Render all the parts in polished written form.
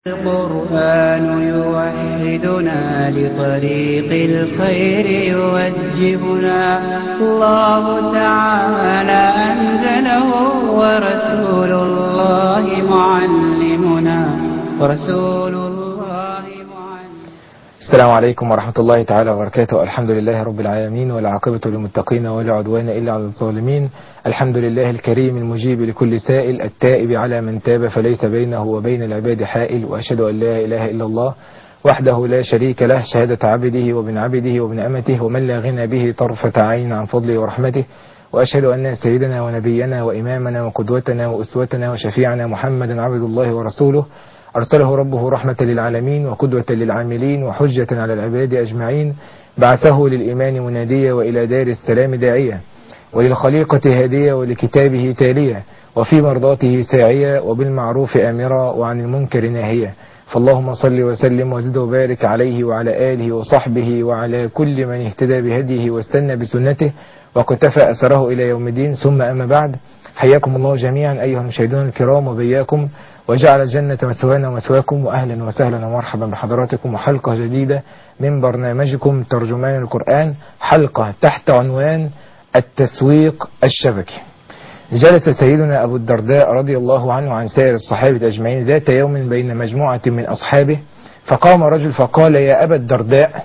القرآن يوحدنا لطريق الخير يوجهنا. الله تعالى أنزله ورسول الله معلمنا. السلام عليكم ورحمة الله تعالى وبركاته. الحمد لله رب العالمين، والعاقبة للمتقين ولا عدوان إلا على الظالمين. الحمد لله الكريم المجيب لكل سائل، التائب على من تاب فليس بينه وبين العباد حائل. وأشهد أن لا إله إلا الله وحده لا شريك له، شهادة عبده وابن عبده وابن أمته، ومن لا غنى به طرفة عين عن فضله ورحمته. وأشهد أن سيدنا ونبينا وإمامنا وقدوتنا وأسوتنا وشفيعنا محمدا عبد الله ورسوله، أرسله ربه رحمة للعالمين وقدوة للعاملين وحجة على العباد أجمعين. بعثه للإيمان مناديا وإلى دار السلام داعيا، وللخليقة هادية ولكتابه تاليا، وفي مرضاته ساعيا، وبالمعروف آمرا وعن المنكر ناهيا. فاللهم صل وسلم وزد وبارك عليه وعلى آله وصحبه وعلى كل من اهتدى بهديه واستنى بسنته وقتفى أثره إلى يوم الدين. ثم أما بعد، حياكم الله جميعا أيها المشاهدون الكرام وبياكم، وجعل الجنة مثوانا ومثواكم، وأهلا وسهلا ومرحبا بحضراتكم، وحلقة جديدة من برنامجكم ترجمان القرآن، حلقة تحت عنوان التسويق الشبكي. جلس سيدنا أبو الدرداء رضي الله عنه عن سائر الصحابة أجمعين ذات يوم بين مجموعة من أصحابه، فقام رجل فقال: يا أبا الدرداء،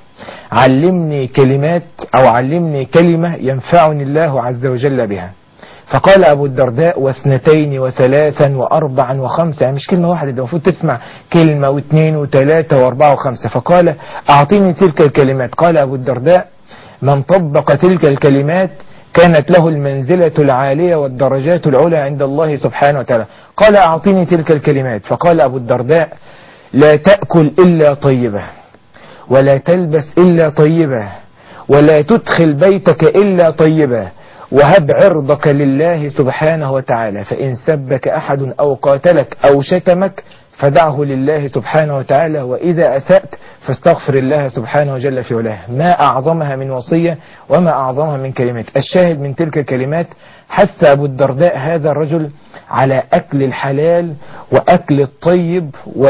علمني كلمات أو علمني كلمة ينفعني الله عز وجل بها. فقال أبو الدرداء: واثنتين وثلاثا وأربعا وخمسة، يعني مش كلمة واحدة، ده المفروض تسمع كلمة واثنين وثلاثة وأربعة وخمسة. فقال: أعطيني تلك الكلمات. قال أبو الدرداء: من طبق تلك الكلمات كانت له المنزلة العالية والدرجات العلى عند الله سبحانه وتعالى. قال: أعطيني تلك الكلمات. فقال أبو الدرداء: لا تأكل إلا طيبة، ولا تلبس إلا طيبة، ولا تدخل بيتك إلا طيبة، وهب عرضك لله سبحانه وتعالى، فإن سبك أحد أو قاتلك أو شتمك فدعه لله سبحانه وتعالى، وإذا أسأت فاستغفر الله سبحانه وجل في علاه. ما أعظمها من وصية وما أعظمها من كلمات. الشاهد من تلك الكلمات، حث أبو الدرداء هذا الرجل على أكل الحلال وأكل الطيب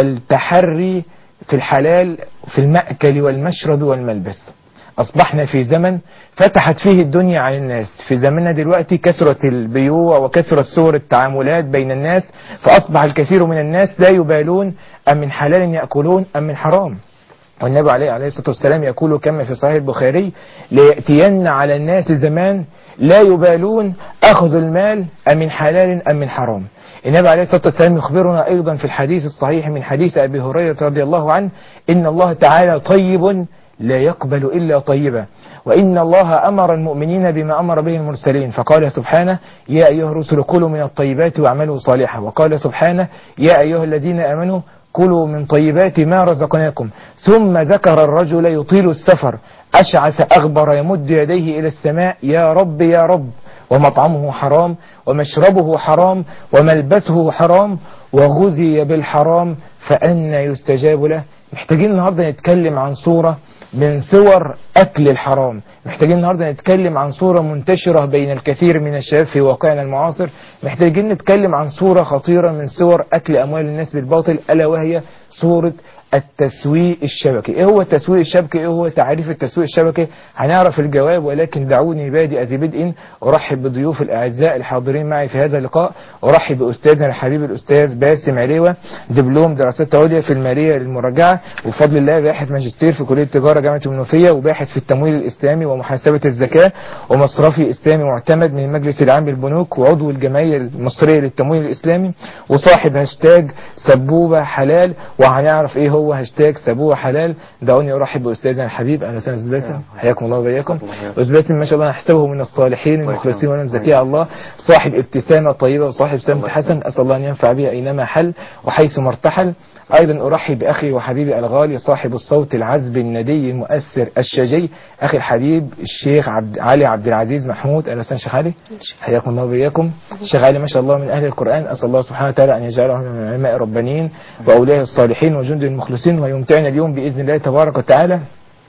والتحري في الحلال في المأكل والمشرب والملبس. أصبحنا في زمن فتحت فيه الدنيا على الناس. في زمننا دلوقتي كثرة البيوع وكثرة صور التعاملات بين الناس، فأصبح الكثير من الناس لا يبالون أم من حلال يأكلون أم من حرام. والنبي عليه الصلاة والسلام يقول كما في صحيح البخاري: ليأتين على الناس زمان لا يبالون أخذ المال أم من حلال أم من حرام. النبي عليه الصلاة والسلام يخبرنا أيضا في الحديث الصحيح من حديث أبي هريرة رضي الله عنه: إن الله تعالى طيب لا يقبل إلا طيبا، وإن الله أمر المؤمنين بما أمر به المرسلين، فقال سبحانه: يا أيها الرسل كلوا من الطيبات واعملوا صالحا. وقال سبحانه: يا أيها الذين آمنوا كلوا من طيبات ما رزقناكم. ثم ذكر الرجل يطيل السفر أشعث أغبر يمد يديه إلى السماء: يا رب يا رب، ومطعمه حرام ومشربه حرام وملبسه حرام وغذي بالحرام فأنى يستجاب له. محتاجين النهاردة نتكلم عن صورة من صور أكل الحرام. محتاجين النهاردة نتكلم عن صورة منتشرة بين الكثير من الشباب في واقعنا المعاصر. محتاجين نتكلم عن صورة خطيرة من صور أكل أموال الناس بالباطل، ألا وهي صورة التسويق الشبكي. ايه هو التسويق الشبكي؟ ايه هو تعريف التسويق الشبكي؟ هنعرف الجواب، ولكن دعوني بادئ ذي بدء ارحب بضيوف الاعزاء الحاضرين معي في هذا اللقاء. ارحب باستاذنا الحبيب الاستاذ باسم عليوة، دبلوم دراسات عليا في الماليه للمراجعه، وبفضل الله باحث ماجستير في كليه التجاره جامعه المنوفيه، وباحث في التمويل الاسلامي ومحاسبه الزكاه، ومصرفي اسلامي معتمد من المجلس العام للبنوك، وعضو الجمعيه المصريه للتمويل الاسلامي، وصاحب هاشتاج سبوبه حلال. وهنعرف ايه هو هاشتاج سبوبه حلال. دعوني ارحب باستاذنا الحبيب. اهلا وسهلا استاذ باسم، حياكم الله وبياكم. استاذ باسم ما شاء الله نحسبه من الصالحين المخلصين والزكية على الله، صاحب ابتسامه طيبه وصاحب سمت حسن، اسال الله ان ينفع بها اينما حل وحيث ما ارتحل. ايضا ارحب باخي وحبيبي الغالي صاحب الصوت العذب الندي المؤثر الشجي، اخي الحبيب الشيخ علي عبد العزيز محمود. اهلا وسهلا شيخ علي، حياكم الله وبياكم. الشيخ علي ما شاء الله من اهل القران، اسال الله سبحانه وتعالى ان يجعله من العلماء الربانيين واولياء الصالحين وجند المخلصين، ويمتعنا اليوم باذن الله تبارك وتعالى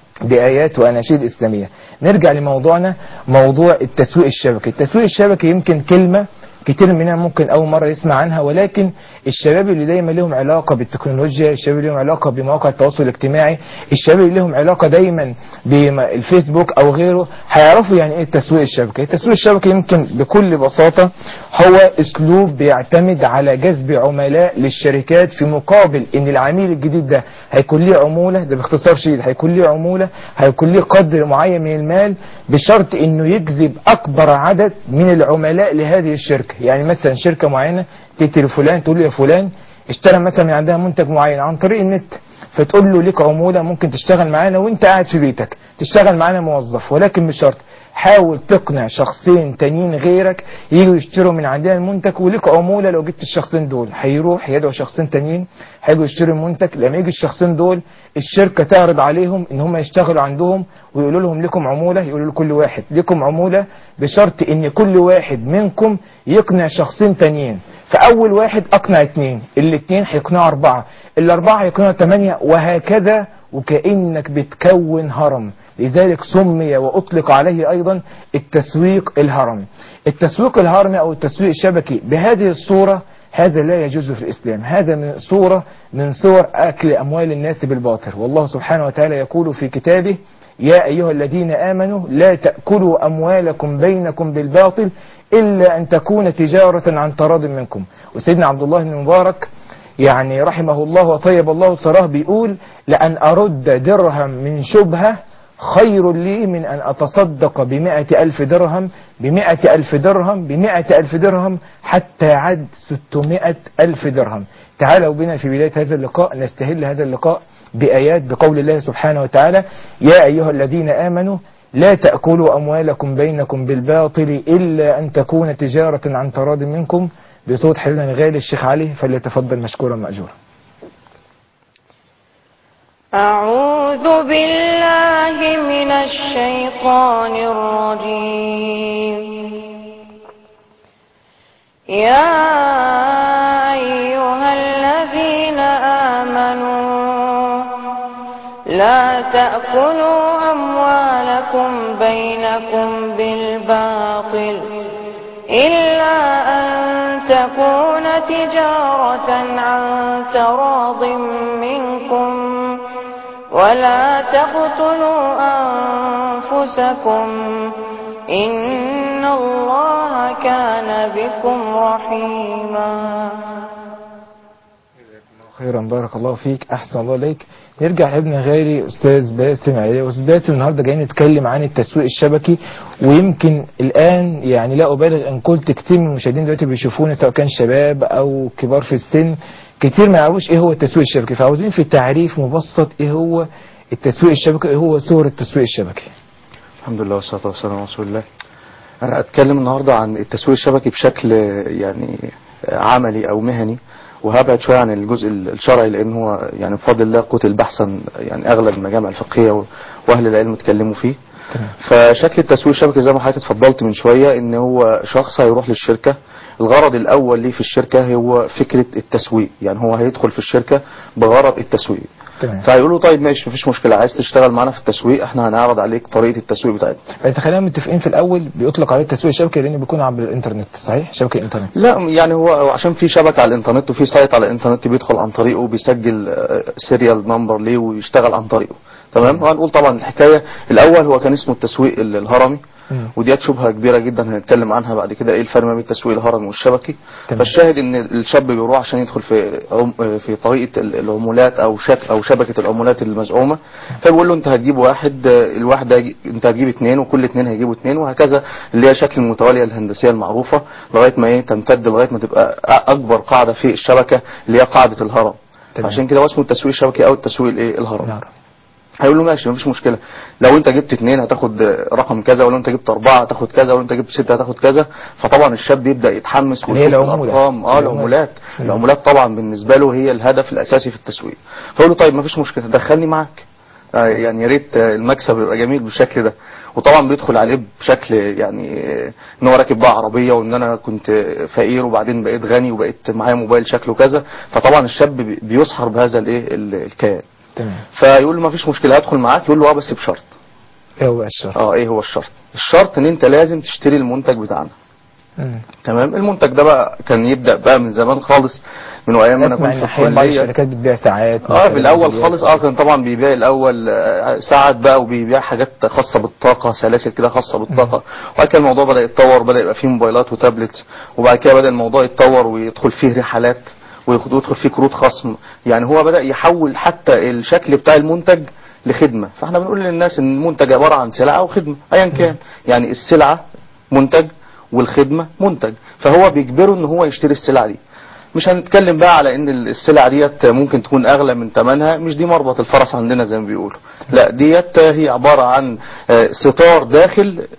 بآيات وأناشيد إسلامية. نرجع لموضوعنا، موضوع التسويق الشبكي. التسويق الشبكي يمكن كلمة كتير مننا ممكن اول مره يسمع عنها، ولكن الشباب اللي دايما لهم علاقه بالتكنولوجيا، الشباب اللي لهم علاقه بمواقع التواصل الاجتماعي، الشباب اللي لهم علاقه دايما بالفيسبوك او غيره، هيعرفوا يعني ايه التسويق الشبكي. التسويق الشبكي يمكن بكل بساطه هو اسلوب بيعتمد على جذب عملاء للشركات في مقابل ان العميل الجديد ده هيكون ليه عموله، ده باختصار شديد هيكون ليه عموله، هيكون ليه قدر معين من المال، بشرط انه يجذب اكبر عدد من العملاء لهذه الشركه. يعني مثلا شركه معينه تيجي لفلان تقول له يا فلان اشترى مثلا من عندها منتج معين عن طريق النت، فتقول له ليك عموله ممكن تشتغل معانا وانت قاعد في بيتك، تشتغل معانا موظف، ولكن بشرط حاول تقنع شخصين تانيين غيرك يجوا يشتروا من عندنا المنتج وليك عمولة. لو جبت الشخصين دول هيروح يدعو شخصين تانيين هيجوا يشتروا المنتج، لما يجي الشخصين دول الشركة تعرض عليهم ان هم يشتغلوا عندهم ويقولوا لهم لكم عمولة، يقولوا لكل واحد لكم عمولة بشرط ان كل واحد منكم يقنع شخصين تانيين. فاول واحد اقنع 2، الاتنين هيقنعوا 4، الاربعة هيقنعوا 8، وهكذا، وكأنك بتكون هرم. لذلك سمي وأطلق عليه أيضا التسويق الهرمي. التسويق الهرمي أو التسويق الشبكي بهذه الصورة هذا لا يجوز في الإسلام، هذا من صورة من صور أكل أموال الناس بالباطل. والله سبحانه وتعالى يقول في كتابه: يا أيها الذين آمنوا لا تأكلوا أموالكم بينكم بالباطل إلا أن تكون تجارة عن تراض منكم. وسيدنا عبد الله بن مبارك يعني رحمه الله وطيب الله ثراه بيقول: لأن أرد درهم من شبهة خير لي من أن أتصدق ب100,000 درهم ب100,000 درهم ب100,000 درهم حتى عد 600,000 درهم. تعالوا بنا في بداية هذا اللقاء نستهل هذا اللقاء بآيات بقول الله سبحانه وتعالى: يا أيها الذين آمنوا لا تأكلوا أموالكم بينكم بالباطل إلا أن تكون تجارة عن تراض منكم، بصوت حبيبنا الغالي الشيخ علي، فليتفضل مشكورا مأجورا. أعوذ بالله من الشيطان الرجيم. يا أيها الذين آمنوا لا تأكلوا أموالكم بينكم بالباطل إلا أن تكون تجارة عن تراض منكم ولا تقتلوا أنفسكم إن الله كان بكم رحيما. خيرا، بارك الله فيك، أحسن الله إليك. نرجع لابن غالي أستاذ باسم علي. أستاذ باسم النهاردة جايين نتكلم عن التسويق الشبكي، ويمكن الآن يعني لا أبالغ أن قلت كتير من المشاهدين دلوقتي بيشوفونا سواء كان شباب أو كبار في السن كتير ما يعرفوش إيه هو التسويق الشبكي، فعاوزين في تعريف مبسط إيه هو التسويق الشبكي، إيه هو صور التسويق الشبكي. الحمد لله والصلاة والسلام على رسول الله. أنا أتكلم النهاردة عن التسويق الشبكي بشكل يعني عملي أو مهني، وهبعد شوية عن الجزء الشرعي لأن هو يعني بفضل الله قتل بحثا يعني أغلب المجامع الفقهية وأهل العلم اتكلموا فيه. فشكل التسويق الشبكي زي ما حضرتك اتفضلت من شوية إن هو شخص هيروح للشركة، الغرض الأول ليه في الشركة هو فكرة التسويق، يعني هو هيدخل في الشركة بغرض التسويق. فهيقولوا طيب ماشي مفيش مشكلة، عايز تشتغل معنا في التسويق احنا هنعرض عليك طريقة التسويق بتاعتنا. بس خلينا متفقين في الأول بيطلق عليه التسويق الشبكي لأنه بيكون عبر الإنترنت، صحيح؟ شبكة إنترنت. لا يعني هو عشان في شبكة على الإنترنت وفي سايت على الإنترنت بيدخل عن طريقه وبيسجل سيريال نمبر ليه ويشتغل عن طريقه. تمام. وهنقول طبعا الحكاية الأول هو كان اسمه التسويق الهرمي، وديت شبهة كبيرة جدا هنتكلم عنها بعد كده ايه الفرق بين التسويق الهرمي والشبكي. فالشاهد ان الشاب بيروح عشان يدخل في طريقة العمولات او شبكة العمولات المزعومة، فبيقول له انت هتجيب واحد، الواحد انت هتجيب 2 وكل 2 هيجيبوا 2، وهكذا اللي هي شكل المتوالية الهندسية المعروفة لغاية ما ايه تمتد لغاية ما تبقى اكبر قاعدة في الشبكة اللي هي قاعدة الهرم. عشان كده اسمه التسويق الشبكي او التسويق الايه الهرمي. هيقول له ماشي مفيش مشكلة، لو انت جبت 2 هتاخد رقم كذا، ولو انت جبت 4 هتاخد كذا، ولو انت جبت 6 هتاخد كذا. فطبعا الشاب يبدأ يتحمس ويشوف الارقام. العمولات طبعا بالنسبة له هي الهدف الاساسي في التسويق. فيقول له طيب مفيش مشكلة دخلني معاك، يعني يا ريت المكسب يبقى جميل بالشكل ده. وطبعا بيدخل عليه بشكل يعني ان هو راكب بقى عربيه وان انا كنت فقير وبعدين بقيت غني وبقيت معايا موبايل شكله كذا. فطبعا الشاب بيسحر بهذا الايه الكيان. فيقول له ما فيش مشكله هدخل معاك. يقول له بس بشرط. ايه هو الشرط؟ ايه هو الشرط؟ الشرط ان انت لازم تشتري المنتج بتاعنا. تمام. المنتج ده بقى كان يبدا بقى من زمان خالص، من ايام ما انا كنت في الكليه. الشركات بتبيع ساعات في الاول خالص كان طبعا بيبيع الاول ساعات بقى، وبيبيع حاجات خاصه بالطاقه، سلاسل كده خاصه بالطاقه. وبعد كده الموضوع بدا يتطور، بدا يبقى فيه موبايلات وتابلت، وبعد كده بدا الموضوع يتطور ويدخل فيه رحلات ويدخل فيه كروت خصم. يعني هو بدا يحول حتى الشكل بتاع المنتج لخدمه. فاحنا بنقول للناس ان المنتج عباره عن سلعه وخدمه ايا كان. يعني السلعه منتج والخدمه منتج، فهو بيجبره ان هو يشتري السلعه دي. مش هنتكلم بقى على ان السلع ديت ممكن تكون اغلى من ثمنها، مش دي مربط الفرس عندنا زي ما بيقولوا. لا، ديت هي عبارة عن ستار داخل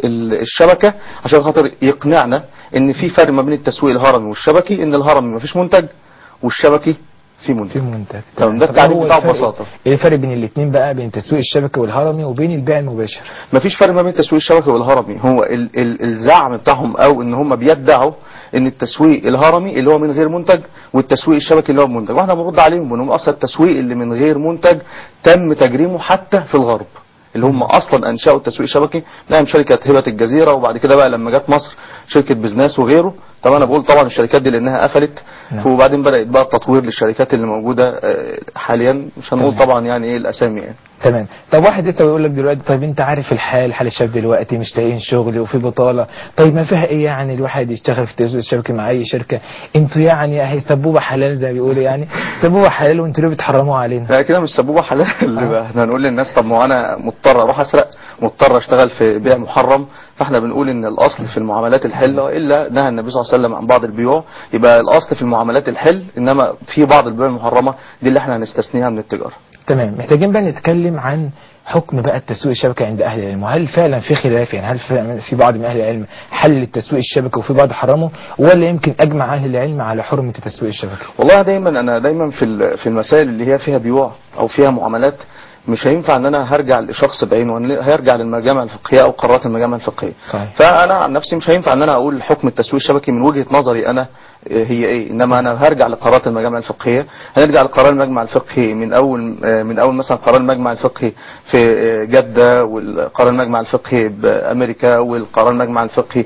الشبكة عشان خاطر يقنعنا ان في فرق ما بين التسويق الهرمي والشبكي، ان الهرمي ما فيش منتج والشبكي في منتج. تمام. ده التعريف بتاعه ببساطه. ايه الفرق بين الاثنين بقى، بين تسويق الشبكي والهرمي وبين البيع المباشر؟ مفيش فرق ما بين تسويق الشبكي والهرمي. هو الزعم بتاعهم او ان هم بيدعوا ان التسويق الهرمي اللي هو من غير منتج، والتسويق الشبكي اللي هو بمنتج. واحنا بنرد عليهم انهم اصلا التسويق اللي من غير منتج تم تجريمه حتى في الغرب، اللي هم اصلا انشأوا التسويق الشبكي. نعم، شركه هبه الجزيره، وبعد كده بقى لما جت مصر شركه بزنس وغيره. طبعا انا بقول طبعا الشركات دي لانها قفلت، وبعدين بدات بقى التطوير للشركات اللي موجوده حاليا. مش هنقول طبعا يعني ايه الاسامي يعني. تمام. طب واحد لسه بيقول لك دلوقتي، طيب انت عارف حال الشباب دلوقتي مش لاقيين شغل وفي بطاله، طيب ما فيها ايه يعني الواحد يشتغل في التسويق الشبكي مع اي شركه؟ انتوا يعني اهي سبوبه حلال زي ما بيقولوا، يعني سبوبه حلال وانتوا ليه بتحرموها علينا؟ لا كده مش سبوبه حلال. احنا هنقول للناس طب ما انا مضطر اروح اسرق، مضطر اشتغل في بيع محرم. فاحنا بنقول ان الاصل في المعاملات الحل، الا نهى النبي صلى الله عليه وسلم عن بعض البيوع. يبقى الاصل في المعاملات الحل، انما في بعض البيوع المحرمه دي اللي احنا هنستثنيها من التجاره. تمام. محتاجين بقى نتكلم عن حكم بقى التسويق الشبكي عند اهل العلم، وهل فعلا في خلاف؟ يعني هل في بعض من اهل العلم حل التسويق الشبكي وفي بعض حرمه، ولا يمكن اجمع اهل العلم على حرمه التسويق الشبكي؟ والله انا دايما في المسائل اللي هي فيها بيوع او فيها معاملات، مش هينفع ان انا هرجع لشخص بعينه، هيرجع للمجامع الفقهيه او قرارات المجامع الفقهيه. فانا عن نفسي مش هينفع ان انا اقول حكم التسويق الشبكي من وجهه نظري انا هي ايه، انما انا هرجع لقرارات المجامع الفقهيه. هنرجع لقرار المجمع الفقهي من اول مثلا قرار المجمع الفقهي في جده، والقرار المجمع الفقهي بامريكا، والقرار المجمع الفقهي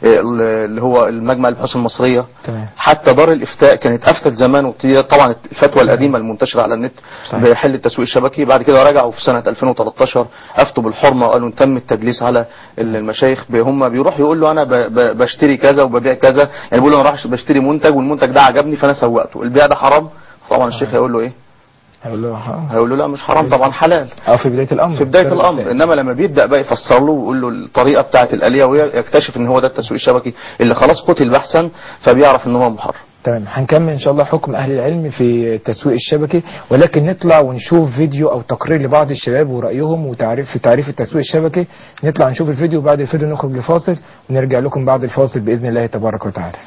اللي هو المجمع البحوث المصريه. حتى دار الافتاء كانت افتت زمان، وطبعا الفتوى القديمه المنتشره على النت بحل التسويق الشبكي. بعد كده رجعوا في سنه 2013 افتوا بالحرمه، وقالوا ان تم التدليس على المشايخ. هم بيروح يقول له انا بشتري كذا وببيع كذا، يعني بيقول له انا راح بشتري منتج والمنتج ده عجبني فانا سوقته، البيع ده حرام؟ طبعا الشيخ هيقول له ايه؟ هيقول له لا مش حرام طبعا، حلال. في بدايه الامر، انما لما بيبدا بقى يفسر له ويقول له الطريقه بتاعه الاليه، ويكتشف ان هو ده التسويق الشبكي اللي خلاص قتل بحثا، فبيعرف ان هو محرم. تمام. هنكمل ان شاء الله حكم اهل العلم في التسويق الشبكي، ولكن نطلع ونشوف فيديو او تقرير لبعض الشباب ورايهم في تعريف التسويق الشبكي. نطلع نشوف الفيديو، وبعد الفيديو نخرج لفاصل ونرجع لكم بعد الفاصل باذن الله تبارك وتعالى.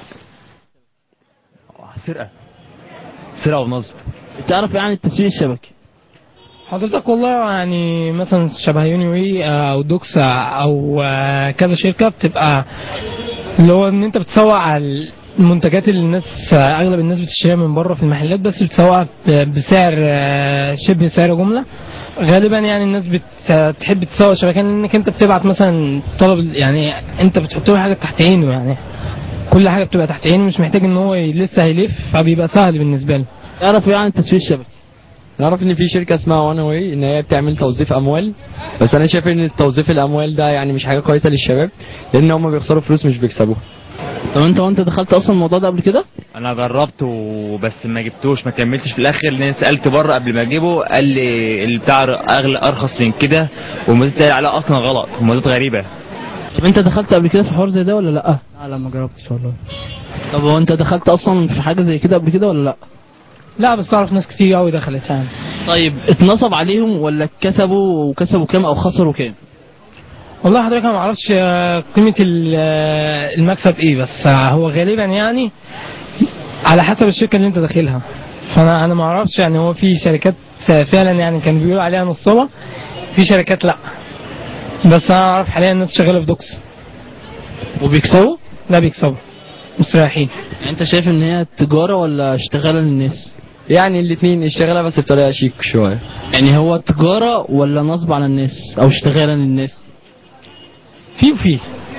سرقه ونصب. تعرف يعني التسويق الشبكي؟ حضرتك والله يعني مثلا شبه يونيوي او دوكس او كذا شركه بتبقى اللي هو ان انت بتسوق على المنتجات اللي الناس اغلب الناس بتشتريها من بره في المحلات، بس بتسوقها بسعر شبه سعر جمله. غالبا يعني الناس بتحب تسوق شبكه، لانك انت بتبعت مثلا طلب، يعني انت بتحط له حاجه تحت عينه، يعني كل حاجه بتبقى تحت عينه، مش محتاج ان هو لسه هيلف، فبيبقى سهل بالنسبه له. تعرف يعني التسويق الشبكي؟ نعرف ان في شركه اسمها وان واي ان هي بتعمل توظيف اموال، بس انا شايف ان توظيف الاموال ده يعني مش حاجه كويسه للشباب، لان هم بيخسروا فلوس مش بيكسبوها. طب انت دخلت اصلا الموضوع ده قبل كده؟ انا جربته بس ما جبتوش، ما كملتش في الاخر، لان سالت بره قبل ما اجيبه قال لي البتاع اغلى ارخص من كده، والمزيد عليها اصلا غلط ومزيد غريبه. طب انت دخلت قبل كده في حوار زي ده ولا لا؟ لا ما جربتش والله. طب هو انت دخلت اصلا في حاجه زي كده قبل كده ولا لا؟ لا بس اعرف ناس كتير قوي دخلت يعني. طيب اتنصب عليهم ولا كسبوا كام او خسروا كام؟ والله حضرتك انا ما اعرفش قيمه المكسب ايه، بس هو غالبا يعني على حسب الشركه اللي انت داخلها. فانا ما اعرفش، يعني هو في شركات فعلا يعني كانوا بيقولوا عليها نصابه، في شركات لا، بس انا اعرف حاليا الناس شغاله في دوكس. وبيكسبوا؟ لا بيكسبوا مستريحين. يعني انت شايف ان هي تجاره ولا اشتغاله للناس؟ يعني الاثنين اشتغالها بس بطريقه شيك شويه. يعني هو تجاره ولا نصب على الناس او اشتغاله للناس؟ في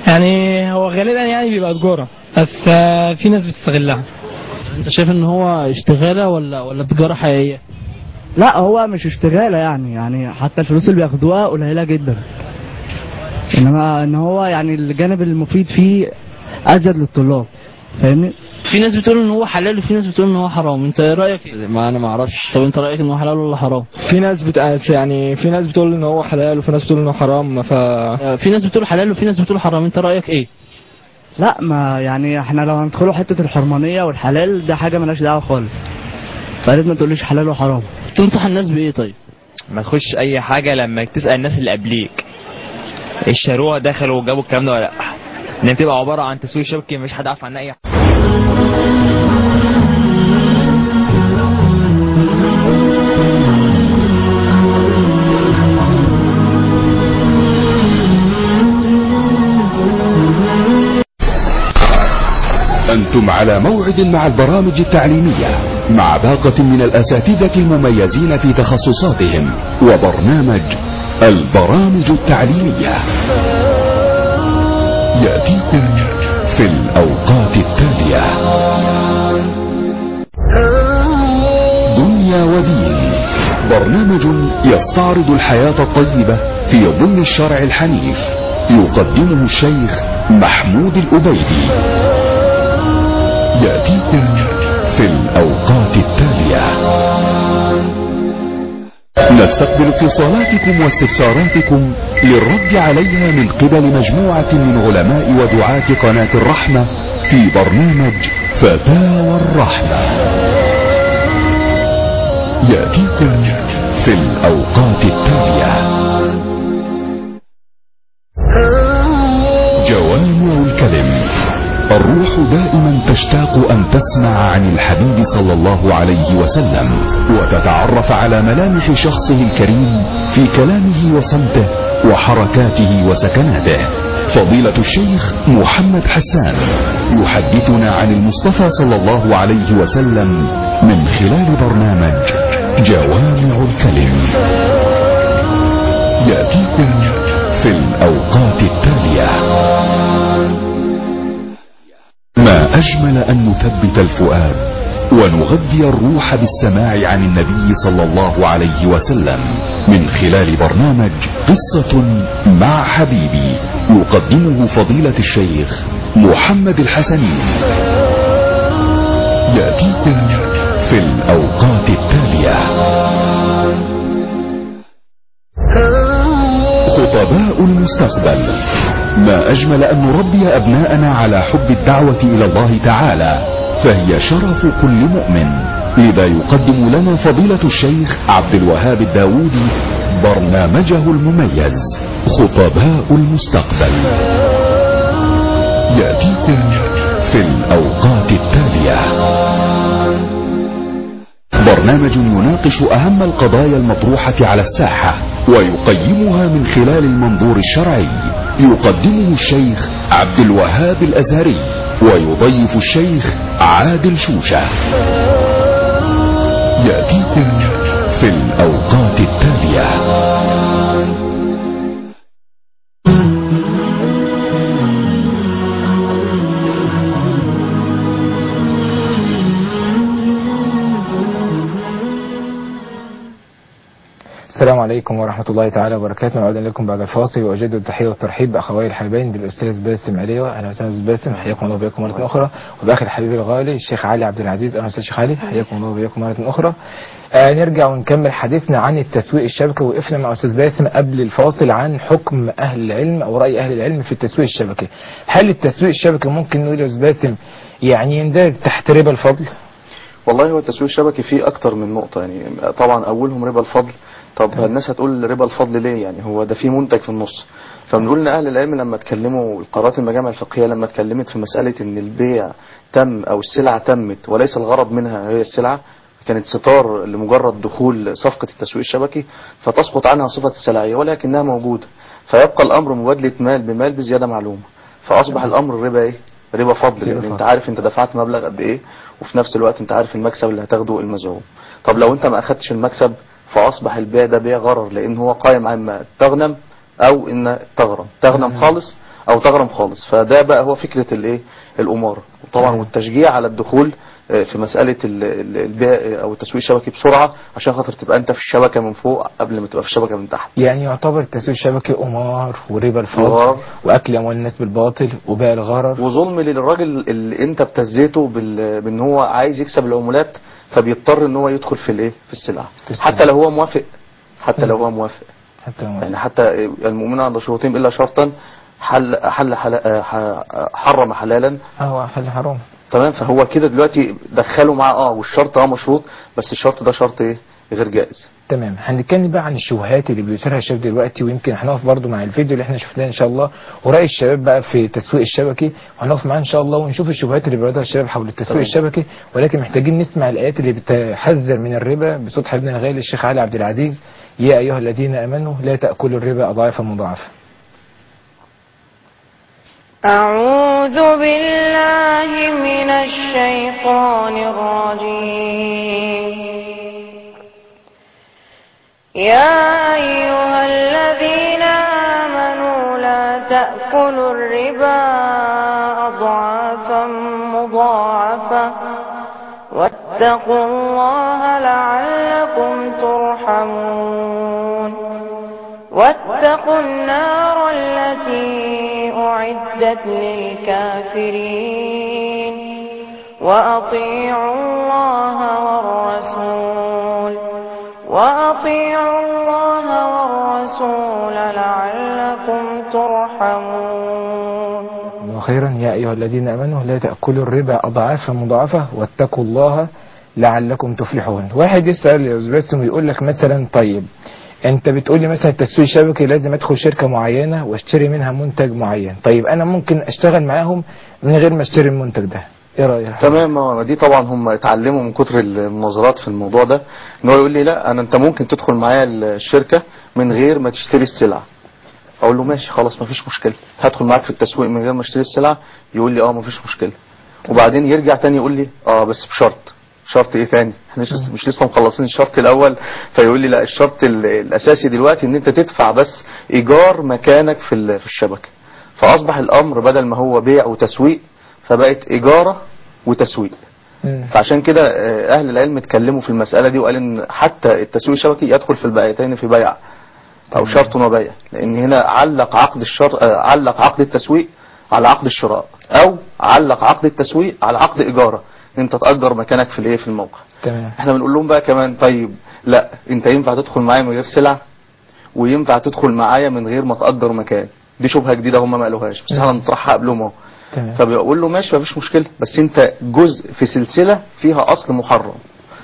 يعني هو غالبا يعني بيبقى تجاره، بس في ناس بتستغلها. انت شايف ان هو اشتغاله ولا تجاره حقيقيه؟ لا هو مش اشتغاله، يعني حتى الفلوس اللي بياخدوها قليله جدا، انما ان هو يعني الجانب المفيد فيه ازيد للطلاب، فاهمني؟ في ناس بتقول ان هو حلال وفي ناس بتقول ان هو حرام، انت ايه رايك؟ ما انا ما اعرفش. طب انت رايك ان هو حلال ولا حرام؟ في ناس يعني في ناس بتقول ان هو حلال وفي ناس بتقول انه حرام. في ناس بتقول حلال وفي ناس بتقول حرام، انت رايك ايه؟ لا ما يعني احنا لو هندخلوا حته الحرمانيه والحلال ده حاجه مالهاش دعوه خالص، فلازم ما تقوليش حلال وحرام. تنصح الناس بايه طيب؟ ما تخش اي حاجه لما تسال الناس اللي قبليك اشتروها دخلوا وجابوا الكلام ده ولا لا، ان بتبقى عباره عن تسويق شبكي مفيش حد عارف عنها اي حاجه. أنتم على موعد مع البرامج التعليمية مع باقة من الأساتذة المميزين في تخصصاتهم، وبرنامج البرامج التعليمية يأتيكم في الأوقات التالية: دنيا ودين، برنامج يستعرض الحياة الطيبة في ظل الشرع الحنيف، يقدمه الشيخ محمود الأبيدي، يأتيكم في الأوقات التالية. نستقبل اتصالاتكم واستفساراتكم للرد عليها من قبل مجموعة من علماء ودعاة قناة الرحمة في برنامج فتاوى الرحمة، يأتيكم في الأوقات التالية. جوامع الكلم، الروح دائما تشتاق أن تسمع عن الحبيب صلى الله عليه وسلم وتتعرف على ملامح شخصه الكريم في كلامه وصمته وحركاته وسكناته. فضيلة الشيخ محمد حسان يحدثنا عن المصطفى صلى الله عليه وسلم من خلال برنامج جوامع الكلم، يأتيكم في الأوقات التالية. ما أجمل أن نثبت الفؤاد ونغذي الروح بالسماع عن النبي صلى الله عليه وسلم من خلال برنامج قصة مع حبيبي، يقدمه فضيلة الشيخ محمد الحسني، يأتيكم في الأوقات التالية. خطباء المستقبل، ما أجمل أن نربي أبناءنا على حب الدعوة إلى الله تعالى، فهي شرف كل مؤمن. لذا يقدم لنا فضيلة الشيخ عبد الوهاب الداودي برنامجه المميز خطباء المستقبل، يأتيكم في الأوقات التالية. برنامج يناقش أهم القضايا المطروحة على الساحة ويقيمها من خلال المنظور الشرعي، يقدمه الشيخ عبد الوهاب الأزهري ويضيف الشيخ عادل شوشة، يأتيكم في الأوقات التالية. السلام عليكم ورحمة الله تعالى وبركاته. نعود لكم بعد الفاصل وأجدد التحية والترحيب بأخوي الحبيبين بالأستاذ باسم عليوة. أهلا وسهلا أستاذ باسم، حياكم الله وبياكم مرة أخرى. وبآخر حبيبي الغالي الشيخ علي عبد العزيز. أهلا وسهلا شيخ علي، حياكم الله وبياكم مرة أخرى. نرجع ونكمل حديثنا عن التسويق الشبكي. وقفنا مع أستاذ باسم قبل الفاصل عن حكم أهل العلم أو رأي أهل العلم في التسويق الشبكي. هل التسويق الشبكي ممكن نقول يا أستاذ باسم يعني يندرج تحت ربا الفضل؟ والله هو التسويق الشبكي فيه أكتر من نقطة، يعني طبعا أولهم ربا الفضل. طب الناس هتقول ربا الفضل ليه؟ يعني هو ده فيه منتج في النص. فبنقول ان اهل العلم لما اتكلموا القرارات المجامع الفقهيه لما اتكلمت في مساله ان البيع تم او السلعه تمت وليس الغرض منها هي السلعه، كانت ستار لمجرد دخول صفقه التسويق الشبكي، فتسقط عنها صفه السلعيه ولكنها موجوده، فيبقى الامر مبادله مال بمال بزياده معلومه، فاصبح الامر ربا ايه؟ ربا فضل، لان انت عارف انت دفعت مبلغ قد ايه وفي نفس الوقت انت عارف المكسب اللي هتاخده المزعوم. طب لو انت ما اخدتش المكسب فأصبح البيع ده بيع غرر، لأن هو قائم على ما تغنم أو إن تغرم خالص او تغرم خالص. فده بقى هو فكرة الايه الامارة، وطبعا والتشجيع على الدخول في مسألة البيع او التسويق الشبكي بسرعة، عشان خاطر تبقى انت في الشبكة من فوق قبل ما تبقى في الشبكة من تحت. يعني يعتبر التسويق الشبكي قمار وربا الفضل واكل اموال الناس بالباطل وبيع الغرر وظلم للراجل اللي انت ابتزيته بان هو عايز يكسب العمولات، فبيضطر ان هو يدخل في الايه في السلعة حتى لو هو موافق، يعني حتى المؤمن عند شروطين الا شرطا حرم حلالا حل حرام. تمام. فهو كده دلوقتي دخلوا معاه والشرط مشروط، بس الشرط ده شرط ايه غير جائز. تمام. هنتكلم بقى عن الشبهات اللي بيثيرها الشباب دلوقتي، ويمكن هنقف برضو مع الفيديو اللي احنا شفناه ان شاء الله ورأي الشباب بقى في التسويق الشبكي، وهنقف معاه ان شاء الله ونشوف الشبهات اللي بيردها الشباب حول التسويق الشبكي. ولكن محتاجين نسمع الآيات اللي بتحذر من الربا بصوت حبيبنا الغالي الشيخ علي عبد العزيز. يا ايها الذين امنوا لا تأكلوا الربا اضعافا مضاعفة. أعوذ بالله من الشيطان الرجيم. يا أيها الذين آمنوا لا تأكلوا الربا أضعافا مضاعفة واتقوا الله لعلكم ترحمون. واتقوا النار التي أعدت للكافرين وأطيعوا الله والرسول لعلكم ترحمون. خيرا. يا أيها الذين آمنوا لا تأكلوا الربا أضعافا مضاعفة واتقوا الله لعلكم تفلحون. واحد يسأل يا أستاذ باسم ويقول لك مثلا طيب انت بتقول لي مثلا التسويق الشبكي لازم ادخل شركة معينة واشتري منها منتج معين، طيب انا ممكن اشتغل معاهم من غير ما اشتري المنتج ده، ايه رأيك؟ تمام. دي طبعا هم اتعلموا من كتر المناظرات في الموضوع ده، ان هو يقول لي لا انت ممكن تدخل معايا الشركة من غير ما تشتري السلعة. اقول له ماشي خلاص مفيش مشكلة، هدخل معاك في التسويق من غير ما اشتري السلعة. يقول لي مفيش مشكلة. وبعدين يرجع تاني يقول لي بس بشرط. شرط ايه تاني؟ احنا مش لسه مخلصين الشرط الاول. فيقول لي لا الشرط الاساسي دلوقتي ان انت تدفع بس ايجار مكانك في الشبكة. فاصبح الامر بدل ما هو بيع وتسويق فبقت ايجارة وتسويق. فعشان كده اهل العلم اتكلموا في المسألة دي وقال ان حتى التسويق الشبكي يدخل في البيعتين في بيع او شرط وبيع، لان هنا علق عقد التسويق على عقد الشراء، او علق عقد التسويق على عقد ايجاره، انت تأجر مكانك في الموقع. تمام. احنا بنقول لهم بقى كمان طيب لا انت ينفع تدخل معايا من غير سلع، وينفع تدخل معايا من غير ما تأجر مكان. دي شبهة جديدة هم ما قالوهاش، بس احنا بنطرحها قبلهم اهو. فبيقول له ماشي مفيش مشكلة، بس انت جزء في سلسلة فيها اصل محرم.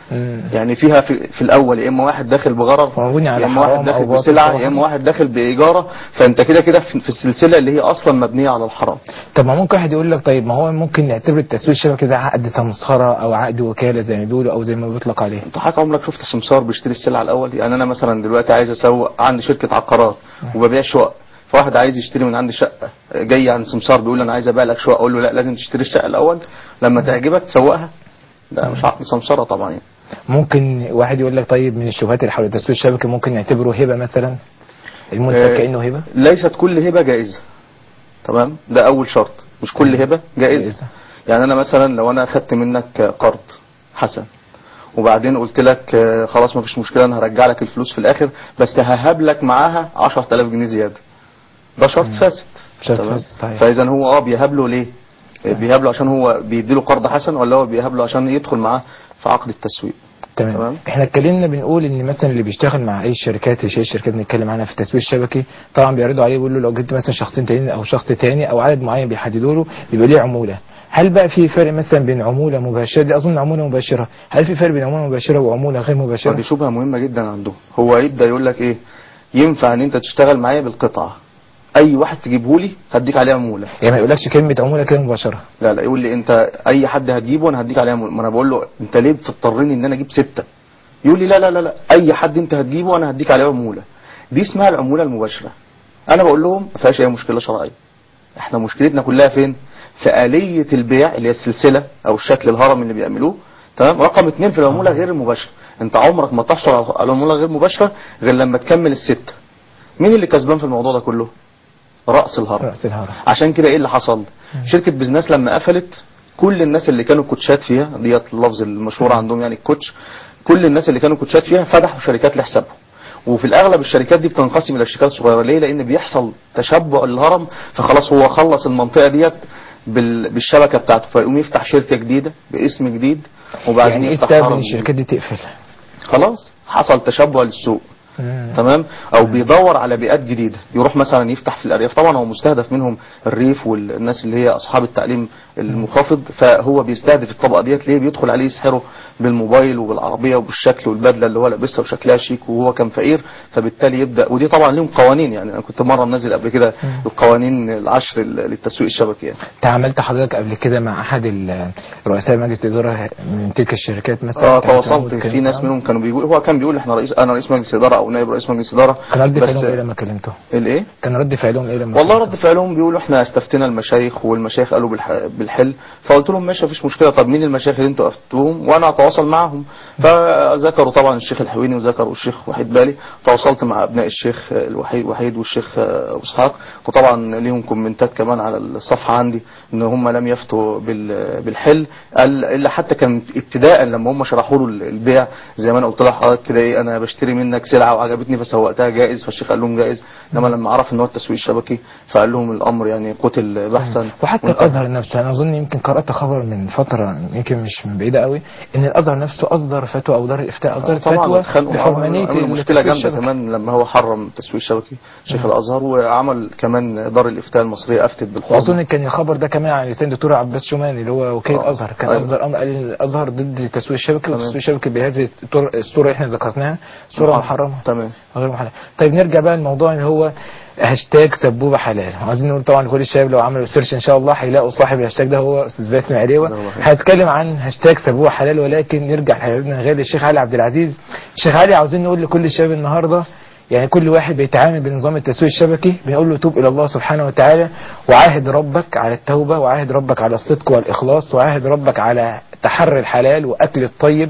يعني فيها في الاول يا اما واحد داخل بغرض، يا اما واحد داخل بسلعه، يا اما واحد داخل بايجاره، فانت كده في السلسله اللي هي اصلا مبنيه على الحرام. طب ما ممكن واحد يقول لك طيب ما هو ممكن نعتبر التسويق الشبكي ده عقد سمسره او عقد وكاله زي ما بيقولوا او زي ما بيطلق عليه. انت حضرتك عمرك شفت سمسار بيشتري السلعه الاول؟ يعني انا مثلا دلوقتي عايز اسوق عندي شركه عقارات وببيع شقق، فواحد عايز يشتري من عندي شقه، جاي عند سمسار بيقول انا عايز ابيع لك شقه، اقول له لا لازم تشتري الشقه الاول لما تعجبك تسوقها. ده مش عقد سمسره طبعا. يعني ممكن واحد يقول لك طيب من الشبهات اللي حول التسويق الشبكي ممكن نعتبره هبه مثلا، المنتج كانه هبه؟ ليست كل هبه جائزه. تمام. ده اول شرط، مش كل هبه جائزه. يعني انا مثلا لو انا اخدت منك قرض حسن وبعدين قلت لك خلاص ما فيش مشكله انا هرجع لك الفلوس في الاخر، بس ههب لك معاها 10000 جنيه زياده، ده شرط فاسد. تمام. فاذا هو بيهب له ليه؟ بيهب له عشان هو بيديله قرض حسن، ولا هو بيهب له عشان يدخل معاه في عقد التسويق؟ تمام. احنا اتكلمنا بنقول ان مثلا اللي بيشتغل مع اي شركات بنتكلم عنها في التسويق الشبكي طبعا بيعرضوا عليه بيقولوا له لو جبت مثلا شخصين تانيين او شخص تاني او عدد معين بيحددوا له بيبقى ليه عموله. هل بقى في فرق مثلا بين عموله مباشره؟ دي اظن عموله مباشره، هل في فرق بين عموله مباشره وعموله غير مباشره؟ دي شبهه مهمه جدا عندهم. هو يبدا يقول لك ايه؟ ينفع ان انت تشتغل معايا بالقطعه، اي واحد تجيبه لي هديك عليه عموله. يعني ما يقولكش كلمه عموله كده مباشره؟ لا يقول لي انت اي حد هتجيبه انا هديك عليه عموله. ما انا بقول له انت ليه بتضطرني ان انا اجيب 6؟ يقول لي لا اي حد انت هتجيبه انا هديك عليه عموله. دي اسمها العموله المباشره. انا بقول لهم ما فيهاش اي مشكله شرعيه. احنا مشكلتنا كلها فين؟ في آلية البيع اللي هي السلسله او الشكل الهرمي اللي بيعملوه. تمام. رقم 2 في العموله غير المباشره. انت عمرك ما تحصل على العموله غير مباشره غير لما تكمل ال6. مين اللي كسبان في الموضوع ده كله؟ رأس الهرم. عشان كده ايه اللي حصل؟ شركة بزنس لما قفلت، كل الناس اللي كانوا كوتشات فيها، ديت اللفظ المشهور عندهم يعني الكوتش، كل الناس اللي كانوا كوتشات فيها فتحوا شركات لحسابهم. وفي الاغلب الشركات دي بتنقسم الى شركات صغيره. ليه؟ لان بيحصل تشبع الهرم، فخلاص هو خلص المنطقه ديت بالشبكه بتاعته، فيقوم يفتح شركه جديده باسم جديد، وبعدين يعني يفتح ايه هرم الشركات دي تقفل؟ خلاص حصل تشبع للسوق. تمام. او بيدور على بيئات جديده، يروح مثلا يفتح في الارياف. طبعا هو مستهدف منهم الريف والناس اللي هي اصحاب التعليم المنخفض، فهو بيستهدف الطبقه ديت. ليه؟ بيدخل عليه يسحره بالموبايل وبالعربيه وبالشكل والبدله اللي هو لابسها وشكلها شيك، وهو كان فقير، فبالتالي يبدا. ودي طبعا لهم قوانين، يعني انا كنت مره منزل قبل كده القوانين العشر للتسويق الشبكي. يعني تعاملت حضرتك قبل كده مع احد رؤساء مجلس الاداره من تلك الشركات مثلا؟ تواصلت. في ناس منهم كانوا بيقول، هو كان بيقول انا رئيس مجلس اداره او نائب رئيس مجلس اداره. كان رد فعلهم ايه لما كلمته؟ الايه؟ كان رد فعلهم ايه لما والله رد فعلهم بيقولوا احنا استفتينا المشايخ، والمشايخ قالوا بالحل. فقلت لهم ماشي مفيش مشكله. طب مين المشايخ اللي انتوا افتوهم وانا اتواصل معهم؟ فذكروا طبعا الشيخ الحويني وذكروا الشيخ وحيد بالي. تواصلت مع ابناء الشيخ وحيد والشيخ ابو اسحاق، وطبعا ليهم كومنتات كمان على الصفحه عندي ان هم لم يفتوا بالحل. الا حتى كان ابتداء لما هم شرحوا له البيع، زي ما انا قلت لحضرتك كده، ايه، انا بشتري منك سلعه وعجبتني فسوقتها جائز، فالشيخ قال لهم جائز. انما لما عرف ان هو التسويق الشبكي فقال لهم الامر يعني قتل بحثا. وحتى الازهر نفسه، انا اظن يمكن قرات خبر من فتره يمكن مش من بعيده قوي، ان الازهر نفسه اصدر فتوى، او دار الافتاء اصدرت فتوى بحرمانيه المشكله جامده كمان لما هو حرم التسويق الشبكي شيخ الازهر، وعمل كمان دار الافتاء المصريه افتت بالحرمه. واظن كان الخبر ده كمان عن لسان الدكتور عباس شوماني اللي هو وكيل الازهر، كان اصدر امر قال الازهر ضد التسويق الشبكي، والتسويق الشبكي بهذه الصوره اللي احنا ذكرناها صوره محرمه. تمام. غير محرمه. طيب نرجع بقى للموضوع اللي هو هاشتاج سبوبه حلال. عايزين نقول طبعا لكل الشباب لو عملوا سيرش ان شاء الله هيلاقوا صاحب الهاشتاج ده هو استاذ باسم عريوه، هيتكلم عن هاشتاج سبوبه حلال. ولكن نرجع لحبيبنا غالي الشيخ علي عبد العزيز. الشيخ علي عاوزين نقول لكل الشباب النهارده، يعني كل واحد بيتعامل بنظام التسويق الشبكي بنقول له توب الى الله سبحانه وتعالى، وعاهد ربك على التوبه، وعاهد ربك على الصدق والاخلاص، وعاهد ربك على تحري الحلال واكل الطيب،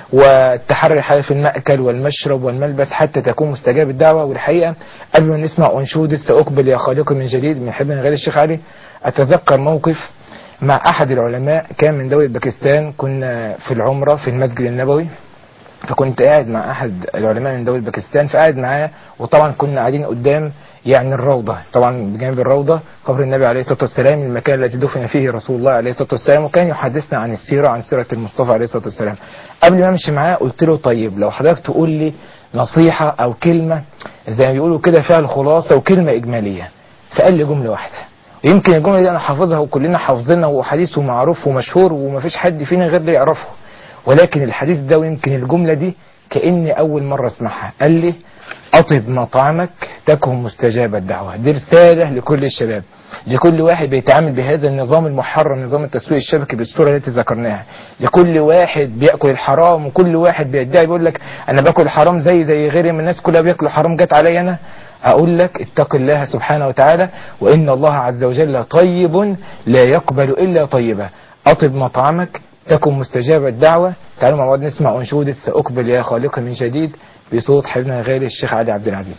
والتحري الحلال في المأكل والمشرب والملبس حتى تكون مستجاب الدعوه. والحقيقه قبل ما نسمع انشوده سأقبل يا خالقي من جديد من حبنا غالي الشيخ علي، اتذكر موقف مع احد العلماء كان من دوله باكستان. كنا في العمره في المسجد النبوي، فكنت قاعد مع احد العلماء من دولة باكستان، فقاعد معاه، وطبعا كنا قاعدين قدام يعني الروضة، طبعا بجانب الروضة قبر النبي عليه الصلاة والسلام، المكان الذي دفن فيه رسول الله عليه الصلاة والسلام، وكان يحدثنا عن السيرة، عن سيرة المصطفى عليه الصلاة والسلام. قبل ما امشي معاه قلت له طيب لو حضرتك تقول لي نصيحة او كلمة زي ما بيقولوا كده فيها الخلاصة وكلمة اجمالية. فقال لي جملة واحدة، يمكن الجملة دي انا حافظها وكلنا حافظينها وحديثه معروف ومشهور ومفيش حد فينا غير اللي يعرفه، ولكن الحديث ده ويمكن الجملة دي كأني أول مرة اسمعها. قال لي أطب مطعمك تكن مستجاب الدعوة. دي رسالة لكل الشباب، لكل واحد بيتعامل بهذا النظام المحرم، نظام التسويق الشبكي بالصورة التي ذكرناها، لكل واحد بيأكل الحرام، وكل واحد بيدعي بيقول لك أنا باكل حرام زي غيري من الناس كلها بياكلوا حرام، جت علي أنا. أقول لك اتق الله سبحانه وتعالى، وإن الله عز وجل طيب لا يقبل إلا طيبا. أطب مطعمك تكن مستجاب الدعوة. تعالوا مع بعض نسمع أنشودة سأقبل يا خالقي من جديد بصوت حبيبنا الغالي الشيخ علي عبد العزيز.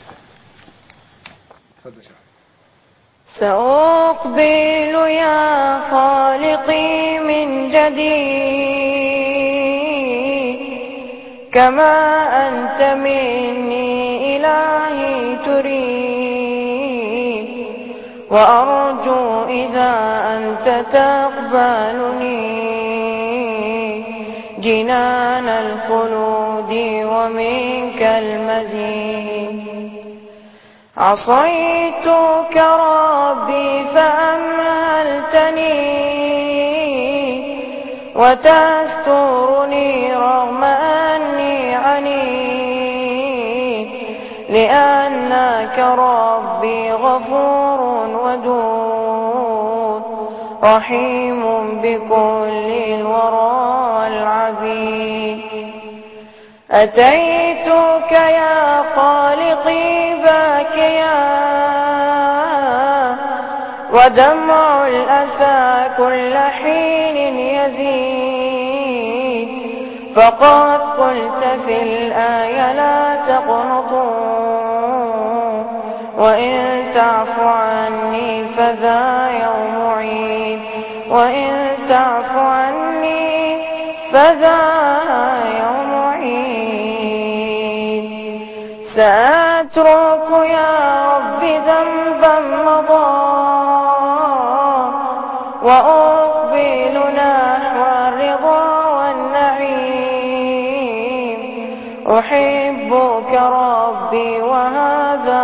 سأقبل يا خالقي من جديد كما أنت مني إلهي تريد، وأرجو إذا أنت تقبلني جنان الخلود ومنك المزيد. عصيتك ربي فأمهلتني وتسترني رغم أني عنيد، لأنك ربي غفور ودود رحيم بكل الورى العبيد. أتيتك يا خالقي باكيا ودمع الأسى كل حين يزيد، فقد قلت في الآية لا تقنطوا وإن تعفو عني فذا يوم عيد، وإن تعف عني فذا يوم عيد. سأترك يا رب ذنبا مضى وأقبل نحو الرضا والنعيم. أحبك ربي وهذا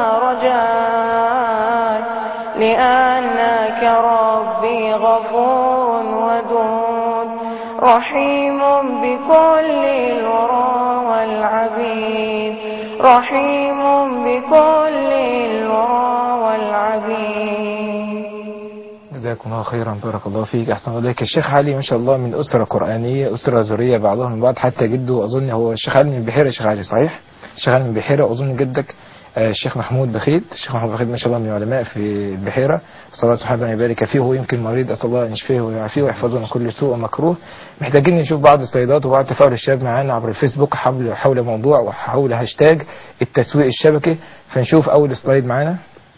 رجاء، لأنك ربي غفور ودود، رحيم بكل الورى والعبيد، رحيم بكل الورى والعبيد. جزاكم الله خيرا، بارك الله فيك، احسن الله اليك. الشيخ علي ما شاء الله من اسره قرانيه، اسره ذريه بعضهم من بعض، حتى جده اظن هو الشيخ علي من بحيره. الشيخ علي صحيح؟ الشيخ علي من بحيره، اظن جدك الشيخ محمود بخيت. الشيخ محمود بخيت ما شاء الله من العلماء في البحيره، صلى الله سبحانه وتعالى يبارك فيه. هو يمكن مريض، اسال الله ان يشفيه ويعافيه ويحفظه من كل سوء ومكروه. محتاجين نشوف بعض السلايدات وبعض تفاعل الشباب معانا عبر الفيسبوك حول موضوع وحول هاشتاج التسويق الشبكي. فنشوف اول سلايد معانا.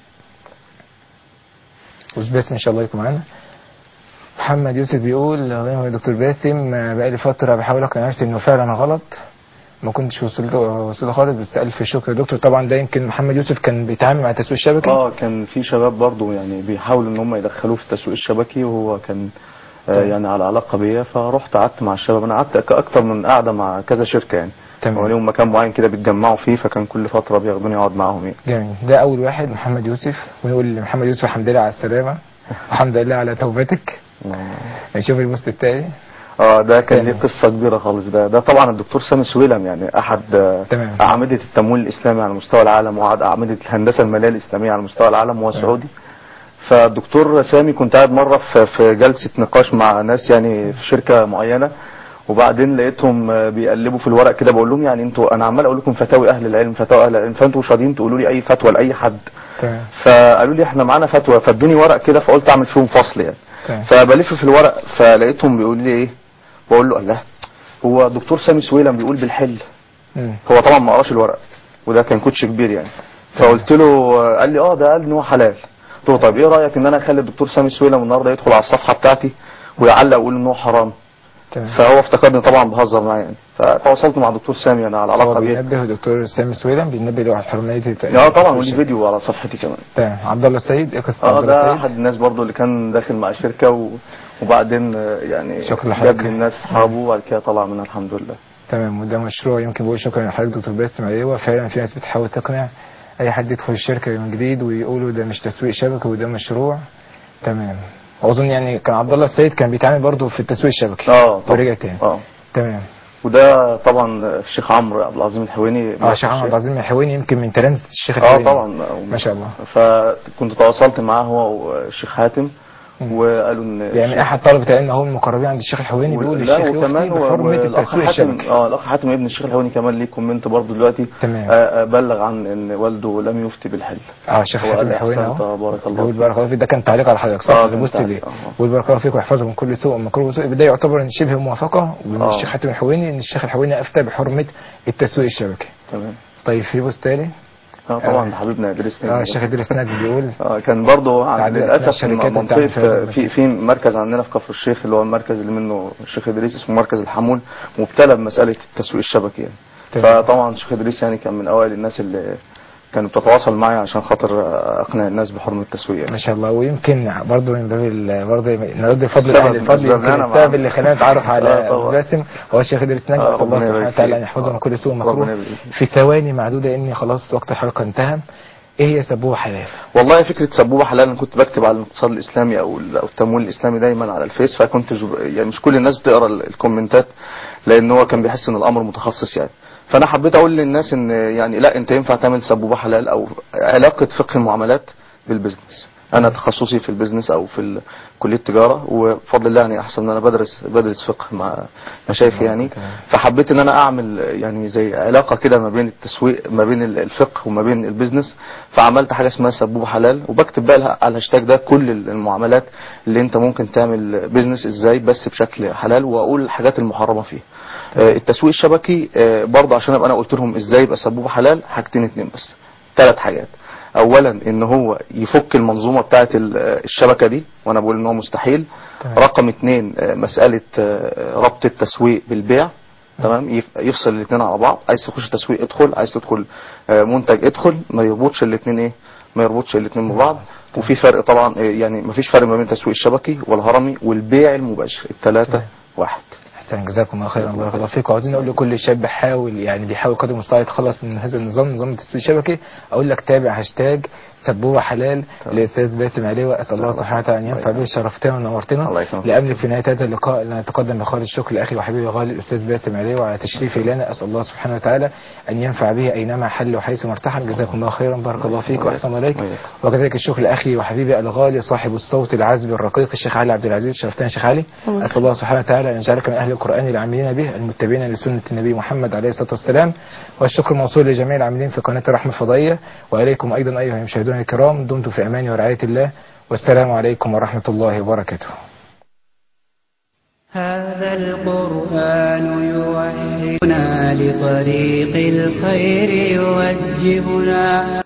باسم ان شاء الله يكون معانا. محمد يوسف بيقول يا دكتور باسم، بقالي فتره بحاول اقنع نفسي انه فعلا غلط، ما كنتش وصلت خالص، بس الف شكر يا دكتور. طبعا ده يمكن محمد يوسف كان بيتعامل مع التسويق الشبكي. كان في شباب برضو يعني بيحاولوا ان هم يدخلوه في التسويق الشبكي، وهو كان يعني على علاقه بيا، فرحت قعدت مع الشباب. انا قعدت اكتر من قاعده مع كذا شركه يعني، وليهم مكان معين كده بيتجمعوا فيه، فكان كل فتره بياخدوني اقعد معاهم يعني. جميل. ده اول واحد محمد يوسف، ونقول لمحمد يوسف الحمد لله على السلامه، الحمد لله على توبتك. نشوف البوست التاني. ده كان ليه قصه كبيره خالص. ده طبعا الدكتور سامي سويلم، يعني احد اعمده التمويل الاسلامي على مستوى العالم، واحد اعمده الهندسه الماليه الاسلاميه على مستوى العالم، وهو سعودي. فالدكتور سامي كنت قاعد مره في جلسه نقاش مع ناس يعني في شركه معينه، وبعدين لقيتهم بيقلبوا في الورق كده. بقول لهم يعني انتوا، انا عمال اقول لكم فتاوي اهل العلم، فتاوي اهل العلم، فانتوا مش راضيين تقولوا لي اي فتوى لاي حد. فقالوا لي احنا معانا فتوى، فادوني ورق كده، فقلت اعمل فيهم فصل يعني. فبلف في الورق، فلقيتهم بيقولوا لي ايه، بقول له الله، هو دكتور سامي سويلم بيقول بالحل. هو طبعا ما قراش الورق، وده كان كوتش كبير يعني. فقلت له، قال لي ده قال ان هو حلال. قلت له طيب ايه رايك ان انا اخلي الدكتور سامي سويلم النهارده يدخل على الصفحه بتاعتي ويعلق ويقول ان هو حرام. فهو افتكرني طبعا بهزر معايا يعني، فتواصلت مع الدكتور سامي انا على علاقه بيه. بينبه الدكتور سامي سويلم، بينبه له على الحرمانيه. طبعا، ولي فيديو على صفحتي كمان. تمام. عبد الله السيد، ايه قصه عبد الله ده السيد؟ احد الناس برضو اللي كان داخل مع الشركه وبعدين يعني جاب لي الناس اصحابه، وبعد كده طلع منها الحمد لله. تمام. وده مشروع يمكن بقول شكرا لحضرتك دكتور باسم. ايوه فعلا في ناس بتحاول تقنع اي حد يدخل الشركه من جديد ويقولوا ده مش تسويق شبكي وده مشروع. تمام. واظن يعني كان عبد الله السيد كان بيتعامل برضه في التسويق الشبكي. ورجع تاني. تمام. وده طبعا الشيخ عمرو عبد العظيم الحويني. الشيخ عمرو عبد العظيم الحويني يمكن من تلامذة الشيخ الحويني. طبعا ما شاء الله. فكنت تواصلت معاه هو والشيخ حاتم، وقالوا ان يعني احد طلبه العلم هو من المقربين عند الشيخ الحويني بيقول للشيخ يفتي بحرمه التسويق الشبكي. الاخ حاتم ابن الشيخ الحويني كمان ليه كومنت برضه دلوقتي. تمام. بلغ عن ان والده لم يفتي بالحل. الشيخ حاتم الحويني بارك الله فيك. بارك الله فيك. ده كان تعليق على حضرتك صح البوست دي. بارك الله فيك ويحفظه من كل سوء ومكروه وسوء. ده يعتبر ان شبه موافقه من الشيخ حاتم الحويني ان الشيخ الحويني افتى بحرمه التسويق الشبكي. تمام. طيب في بوست تاني. طبعا حبيبنا ادريس ناجي. الشيخ ادريس ناجي بيقول كان برضه للاسف منطقه في مركز عندنا في كفر الشيخ، اللي هو المركز اللي منه الشيخ ادريس، اسمه مركز الحمول، مبتلى بمساله التسويق الشبكي يعني. فطبعا الشيخ ادريس يعني كان من اوائل الناس اللي كانت بتتواصل معايا عشان خاطر اقنع الناس بحرمه التسويق يعني. ما شاء الله. ويمكن برضه من باب برضه نرد فضل اهل الفضل، يمكن السبب اللي خلاني اتعرف على باسم هو الشيخ ادريس ناجي. الله سبحانه وتعالى ان يحفظه من كل سوء ومكروه. في ثواني معدوده اني خلاص وقت الحلقه انتهى. ايه هي سبوبه حلال؟ والله فكره سبوبه حلال، انا كنت بكتب على الاقتصاد الاسلامي او التمويل الاسلامي دايما على الفيس، فكنت يعني مش كل الناس بتقرا الكومنتات، لان هو كان بيحس ان الامر متخصص يعني. فانا حبيت اقول للناس ان يعني لا، انت ينفع تعمل سبوبه حلال او علاقه فقه المعاملات بالبزنس. انا تخصصي في البزنس او في كليه التجاره، وبفضل الله يعني احسن ان انا بدرس فقه مع مشايخي يعني. فحبيت ان انا اعمل يعني زي علاقه كده ما بين التسويق، ما بين الفقه وما بين البزنس. فعملت حاجه اسمها سبوبه حلال، وبكتب بقى على الهاشتاج ده كل المعاملات اللي انت ممكن تعمل بزنس ازاي بس بشكل حلال، واقول الحاجات المحرمه فيه. التسويق الشبكي برضه عشان ابقى انا قلت لهم ازاي يبقى سبوبه حلال، حاجتين اتنين بس. 3 حاجات. اولا ان هو يفك المنظومة بتاعت الشبكة دي، وانا بقول ان هو مستحيل. رقم 2 مسألة ربط التسويق بالبيع، تمام، يفصل الاثنين على بعض. عايز تخش تسويق ادخل، عايز تدخل منتج ادخل، ما يربطش الاثنين ما يربطش الاثنين ببعض. وفي فرق طبعا، يعني ما فيش فرق ما بين التسويق الشبكي والهرمي والبيع المباشر، ال3 واحد. جزاكم الله خيرا، بارك الله فيكم. عاوزين نقول لكل شاب بيحاول قدر المستطاع يتخلص من هذا نظام التسويق الشبكي، اقول لك تابع هاشتاج سبوبة حلال للاستاذ باسم عليوة. اسال الله سبحانه وتعالى ان ينفع به. شرفتنا ونورتنا. لاملك في نهايه هذا اللقاء ان نتقدم بخالص الشكر لاخي وحبيبي غالي الاستاذ باسم عليوة على تشريفه لنا. اسال الله سبحانه وتعالى ان ينفع به اينما حل وحيث مرتحل. جزاكم الله خيرا، بارك الله فيك واحسن اليك. وكذلك الشكر لاخي وحبيبي الغالي صاحب الصوت العذب الرقيق الشيخ علي عبد العزيز. شرفتنا يا شيخ علي. اسال الله سبحانه وتعالى ان يجعلك من اهل القران العاملين به المتبعين لسنه النبي محمد عليه الصلاه والسلام. والشكر موصول لجميع العاملين في قناه الرحمه الفضائيه، واليكم ايضا ايها المشاهدون الكرام. دمتم في امان ورعايه الله، والسلام عليكم ورحمه الله وبركاته. هذا القرآن يوحدنا لطريق الخير يوجهنا.